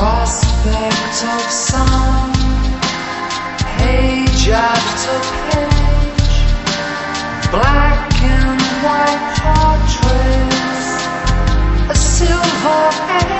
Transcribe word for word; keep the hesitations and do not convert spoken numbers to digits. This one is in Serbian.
prospect of sound, page after page, black and white portraits, a silver